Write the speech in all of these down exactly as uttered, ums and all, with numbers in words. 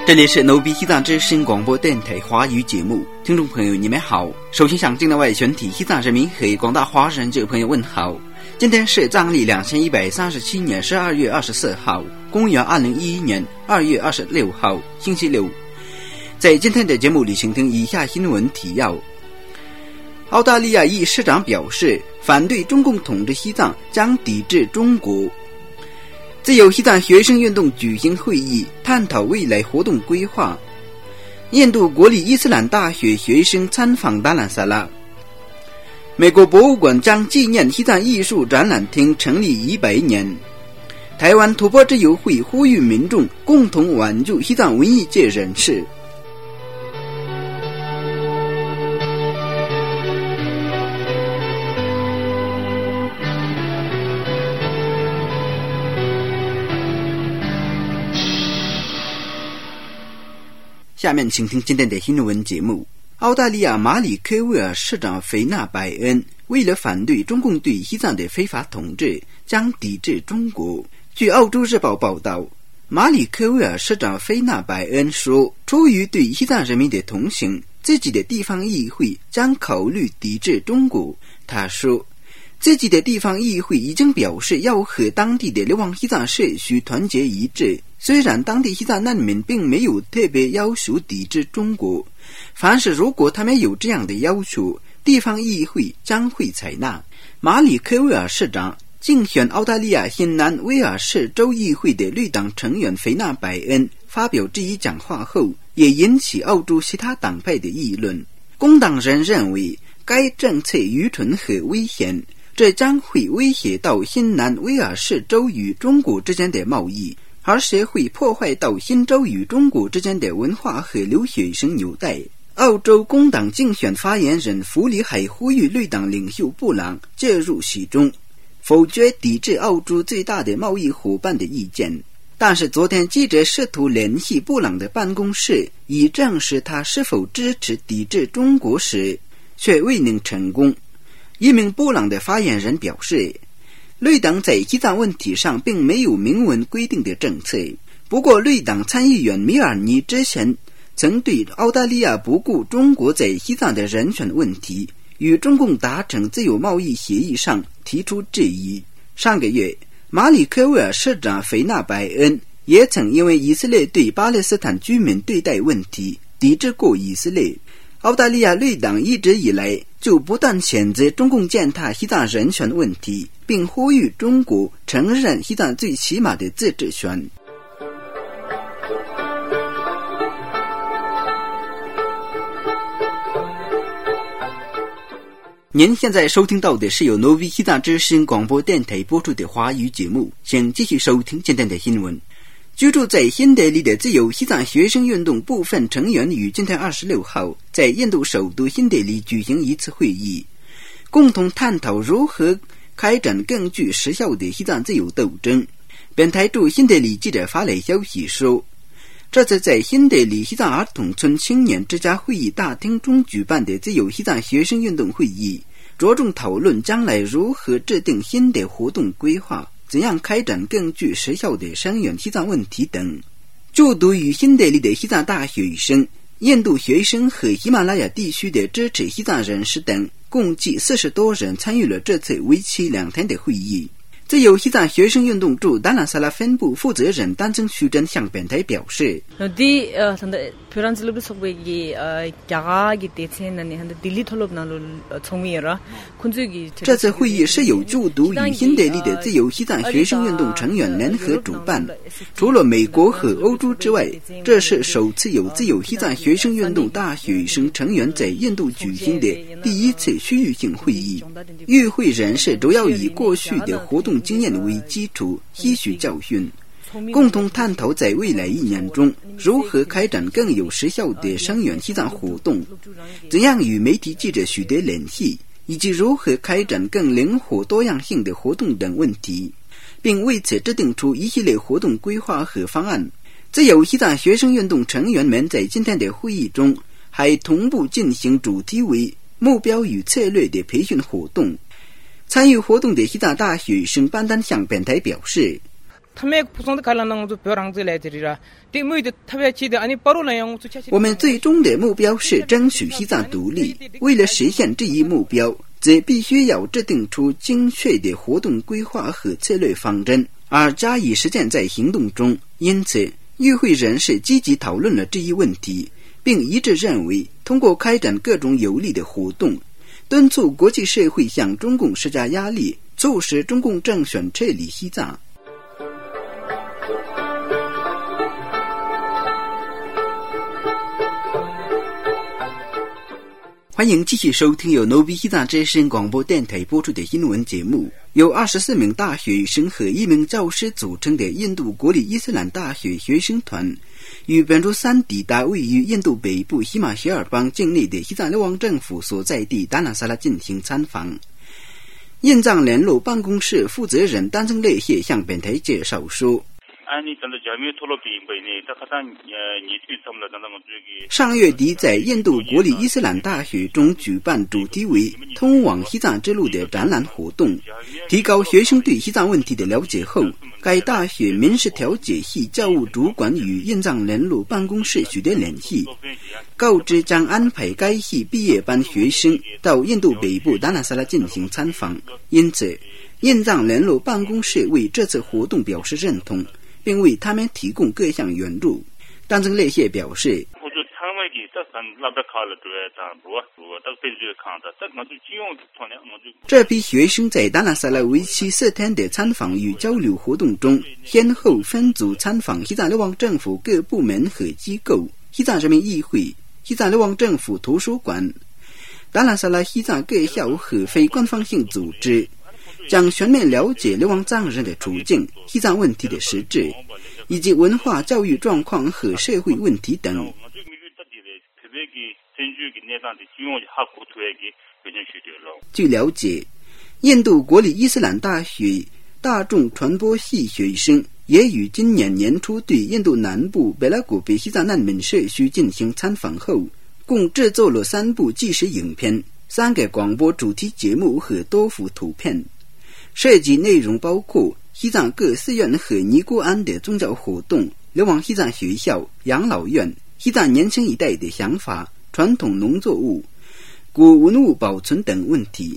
这里是 Novi 西藏之声广播电台华语节目，听众朋友你们好。首先向境内外全体西藏人民和广大华人这朋友问好。今天是藏历两千一百三十七年十二月二十四号，公元二零一一年二月二十六号，星期六。在今天的节目里，请听以下新闻提要。澳大利亚一市长表示，反对中共统治西藏，将抵制中国。自由西藏学生运动举行会议，探讨未来活动规划。印度国立伊斯兰大学学生参访达兰萨拉。美国博物馆将纪念西藏艺术展览厅成立一百年。台湾突破自由会呼吁民众共同挽救西藏文艺界人士。下面请听今天的新闻节目。澳大利亚马里科威尔市长菲纳百恩为了反对中共对西藏的非法统治，将抵制中国。据澳洲日报报道，马里科威尔市长菲纳百恩说，出于对西藏人民的同情，自己的地方议会将考虑抵制中国。他说，自己的地方议会已经表示要和当地的流亡西藏社区团结一致，虽然当地西藏难民并没有特别要求抵制中国，凡是如果他们有这样的要求，地方议会将会采纳。马里科威尔市长竞选澳大利亚新南威尔士州议会的绿党成员菲纳百恩发表这一讲话后，也引起澳洲其他党派的议论。工党人认为该政策愚蠢和危险，这将会威胁到新南威尔士州与中国之间的贸易，而且会破坏到新州与中国之间的文化和留学生纽带。澳洲工党竞选发言人弗里海呼吁绿党领袖布朗介入其中，否决抵制澳洲最大的贸易伙伴的意见。但是昨天记者试图联系布朗的办公室，以证实他是否支持抵制中国时，却未能成功。一名布朗的发言人表示，绿党在西藏问题上并没有明文规定的政策，不过绿党参议员米尔尼之前曾对澳大利亚不顾中国在西藏的人权问题，与中共达成自由贸易协议上提出质疑。上个月，马里科威尔市长菲纳百恩也曾因为以色列对巴勒斯坦居民对待问题抵制过以色列。澳大利亚绿党一直以来就不断谴责中共践踏西藏人权问题，并呼吁中国承认西藏最起码的自治权。您现在收听到的是由 Novi 西藏之声广播电台播出的华语节目，请继续收听今天的新闻。居住在新德里的自由西藏学生运动部分成员于今天二十六号在印度首都新德里举行一次会议，共同探讨如何开展更具实效的西藏自由斗争。本台驻新德里记者发来消息说，这次在新德里西藏儿童村青年之家会议大厅中举办的自由西藏学生运动会议，着重讨论将来如何制定新的活动规划，怎样开展更具实效的声援西藏问题等。就读于新德里的西藏大学生、印度学生和喜马拉雅地区的支持西藏人士等，共计四十多人参与了这次为期两天的会议。自由西藏学生运动驻达兰萨拉分部负责人丹增徐真向本台表示，这次会议是由就读于新德里的自由西藏学生运动成员联合主办，除了美国和欧洲之外，这是首次有自由西藏学生运动大学生成员在印度举行的第一次区域性会议。与会人士主要以过去的活动经验为基础，吸取教训，共同探讨在未来一年中如何开展更有实效的声援西藏活动，怎样与媒体记者取得联系，以及如何开展更灵活多样性的活动等问题，并为此制定出一系列活动规划和方案。自由西藏学生运动成员们在今天的会议中还同步进行主题为目标与策略的培训活动。参与活动的西藏大学生班丹向本台表示， 我们最终的目标是争取西藏独立，为了实现这一目标，则必须要制定出精确的活动规划和策略方针，而加以实践在行动中。因此，与会人士积极讨论了这一问题，并一致认为，通过开展各种有力的活动，敦促国际社会向中共施加压力，促使中共政权撤离西藏。欢迎继续收听由 Novi 西藏之声广播电台播出的英文节目。由二十四名大学生和一名教师组成的印度国立伊斯兰大学学生团，于本周三抵达位于印度北部喜马偕尔邦境内的西藏流亡政府所在地达纳萨拉进行参访。印藏联络办公室负责人丹增勒谢向本台介绍说，上月底在印度国立伊斯兰大学中举办主题为通往西藏之路的展览活动，提高学生对西藏问题的了解后，该大学民事调解系教务主管与印藏联络办公室取得联系，告知将安排该系毕业班学生到印度北部达纳萨拉进行参访。因此，印藏联络办公室为这次活动表示认同，并为他们提供各项援助。丹增勒谢表示，这批学生在达纳萨拉为期四天的参访与交流活动中，先后分组参访西藏流亡政府各部门和机构、西藏人民议会、西藏流亡政府图书馆、达纳萨拉西藏各校和非官方性组织，将全面了解流亡藏人的处境、西藏问题的实质，以及文化教育状况和社会问题等。据了解，印度国立伊斯兰大学大众传播系学生也于今年年初对印度南部贝拉古比西藏难民社区进行参访后，共制作了三部纪实影片、三个广播主题节目和多幅图片，涉及内容包括西藏各寺院和尼姑庵的宗教活动、流亡西藏学校、养老院、西藏年轻一代的想法、传统农作物、古文物保存等问题。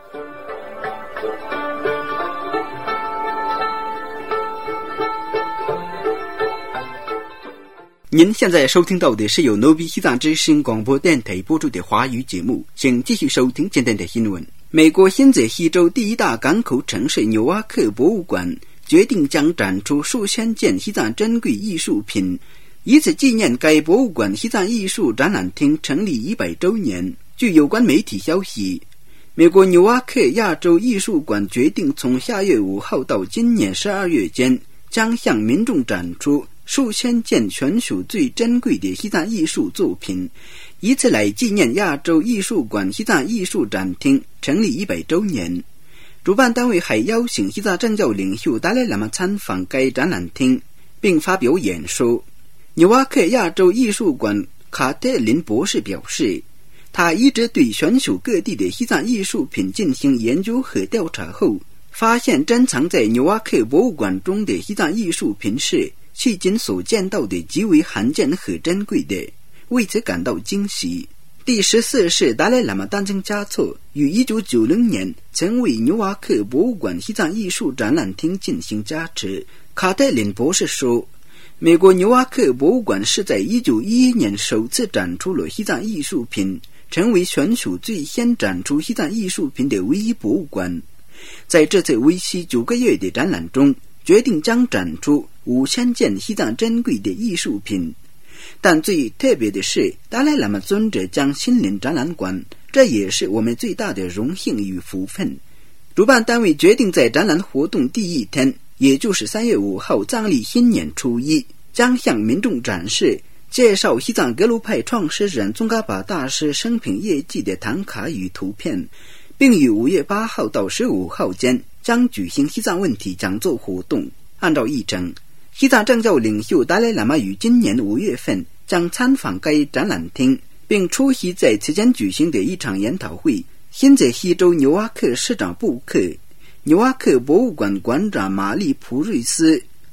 您现在收听到的是由 Novi 西藏之声广播电台播出的华语节目，请继续收听今天的新闻。美国新泽西州第一大港口城市纽瓦克博物馆决定将展出数千件西藏珍贵艺术品，以此纪念该博物馆西藏艺术展览厅成立一百周年。据有关媒体消息，美国纽瓦克亚洲艺术馆决定从下月五号到今年十二月间，将向民众展出数千件全球最珍贵的西藏艺术作品，以此来纪念亚洲艺术馆西藏艺术展厅成立一百周年。主办单位还邀请西藏政教领袖达赖喇嘛参访该展览厅，并发表演说。纽瓦克亚洲艺术馆卡特林博士表示，他一直对全球各地的西藏艺术品进行研究和调查后，发现珍藏在纽瓦克博物馆中的西藏艺术品是迄今所见到的极为罕见和珍贵的，为此感到惊喜。第十四世达赖喇嘛丹增嘉措于一九九零年曾为纽瓦克博物馆西藏艺术展览厅进行加持。卡特林博士说，美国纽瓦克博物馆是在一九一一年首次展出了西藏艺术品，成为全球最先展出西藏艺术品的唯一博物馆。在这次为期九个月的展览中，决定将展出五千件西藏珍贵的艺术品。但最特别的是，达赖喇嘛尊者将亲临展览馆，这也是我们最大的荣幸与福分。主办单位决定在展览活动第一天，也就是三月五号藏历新年初一，将向民众展示介绍西藏格鲁派创始人宗喀巴大师生平业绩的唐卡与图片，并于五月八号到十五号间将举行西藏问题讲座活动。按照议程，西藏政教领袖达赖喇嘛于今年五月份将参访该展览厅，并出席在此间举行的一场研讨会。新泽西州纽瓦克市长布克、纽瓦克博物馆馆长玛丽普瑞斯、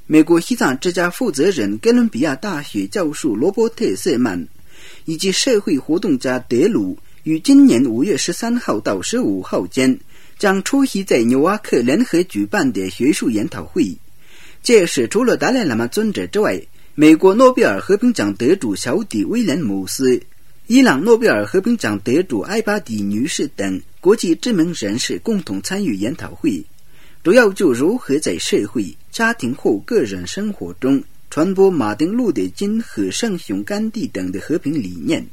美国西藏之家负责人哥伦比亚大学教授罗伯特·瑟曼以及社会活动家德鲁于今年五月十三号到十五号间将出席在纽瓦克联合举办的学术研讨会。届时除了达赖喇嘛尊者之外，美国诺贝尔和平奖得主小弟威廉姆斯、伊朗诺贝尔和平奖得主埃巴迪女士等国际知名人士共同参与研讨会，主要就如何在社会、家庭或个人生活中传播马丁路德金和圣雄甘地等的和平理念。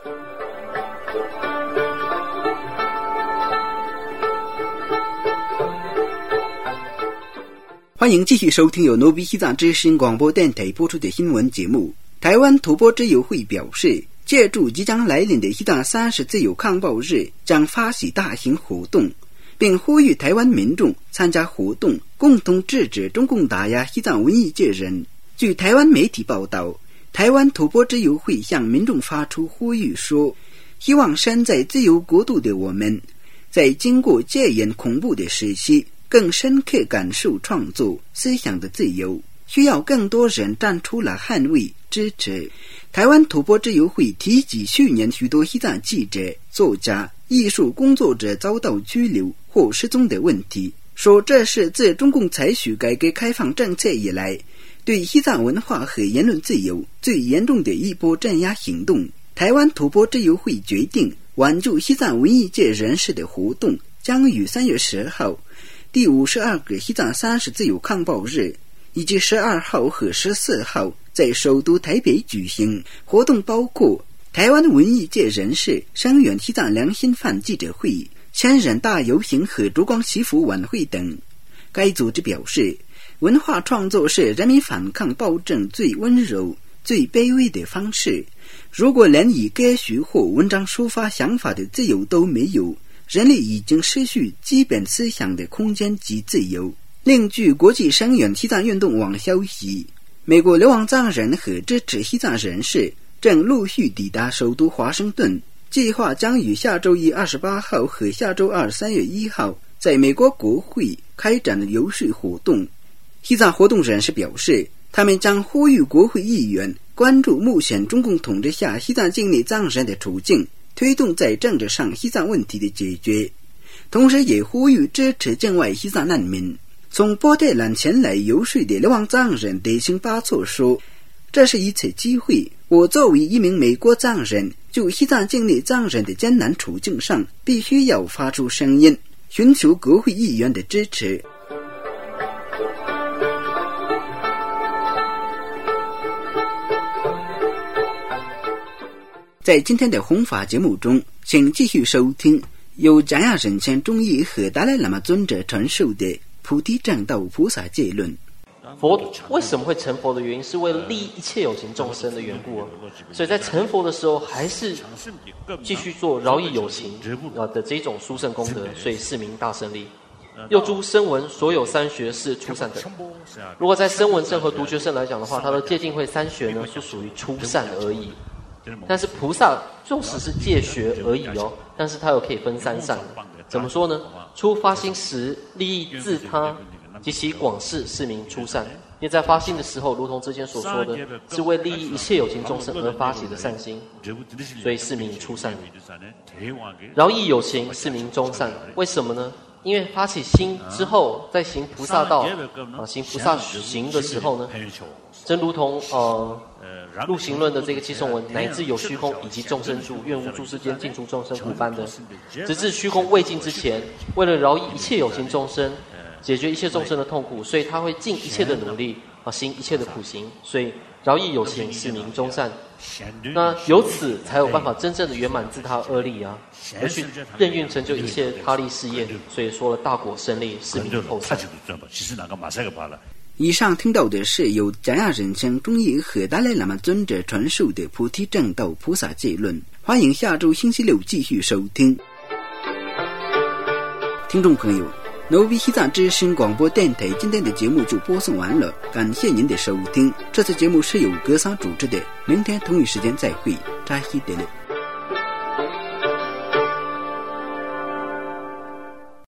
欢迎继续收听由诺比西藏之声广播电台播出的新闻节目。台湾土拨自由会表示，借助即将来临的西藏三十自由抗暴日，将发起大型活动，并呼吁台湾民众参加活动，共同制止中共打压西藏文艺界人。据台湾媒体报道，台湾土拨自由会向民众发出呼吁说，希望身在自由国度的我们，在经过戒严恐怖的时期，更深刻感受创作思想的自由，需要更多人站出来捍卫支持。台湾土拨自由会提及去年许多西藏记者、作家、艺术工作者遭到拘留或失踪的问题，说这是自中共采取改革开放政策以来对西藏文化和言论自由最严重的一波镇压行动。台湾土拨自由会决定挽救西藏文艺界人士的活动将于三月十号第五十二个西藏三十自由抗暴日以及十二号和十四号在首都台北举行。活动包括台湾文艺界人士声援西藏良心犯记者会、千人大游行和烛光祈福晚会等。该组织表示，文化创作是人民反抗暴政最温柔、最卑微的方式。如果连以歌曲或文章抒发想法的自由都没有，人类已经失去基本思想的空间及自由。另据国际声援西藏运动网消息，美国流亡藏人和支持西藏人士正陆续抵达首都华盛顿，计划将于下周一二十八号和下周二三月一号在美国国会开展游说活动。西藏活动人士表示，他们将呼吁国会议员关注目前中共统治下西藏境内藏人的处境，推动在政治上西藏问题的解决，同时也呼吁支持境外西藏难民。从波特兰前来游说的流亡藏人德钦巴措说，这是一次机会，我作为一名美国藏人，就西藏境内藏人的艰难处境上必须要发出声音，寻求国会议员的支持。在今天的弘法节目中，请继续收听由赞雅人谦中医和达赖喇嘛尊者传授的菩提正道菩萨戒论。 佛为什么会成佛的原因，是为了利益一切有情众生的缘故啊。所以在成佛的时候，还是继续做饶益有情啊的这种殊胜功德，所以是名大胜利。又诸声闻所有三学是初善等。如果在声闻圣和独觉圣来讲的话，它的戒净慧三学呢是属于初善而已。但是菩萨纵使是戒学而已哦，但是它又可以分三善。怎么说呢？初发心时利益自他及其广事，是名初善。因为在发心的时候，如同之前所说的，是为利益一切有情众生而发起的善心，所以是名初善。饶益有情是名中善。为什么呢？因为发起心之后，在行菩萨道啊，行菩萨行的时候呢，正如同呃入行论的这个七颂文，乃至有虚空以及众生住，愿无诸世间尽除众生苦般的，直至虚空未尽之前，为了饶益一切有情众生，解决一切众生的痛苦，所以他会尽一切的努力啊，行一切的苦行，所以饶益有情是名中善。那由此才有办法真正的圆满自他恶力啊，而去任运成就一切他力事业，所以说了大果胜利是名后善。 以上听到的是由赞雅人谦中医和达赖喇嘛尊者传授的菩提正道菩萨戒论。欢迎下周星期六继续收听。听众朋友，挪威西藏之声广播电台今天的节目就播送完了，感谢您的收听。这次节目是由格桑主持的，明天同一时间再会，扎西德勒。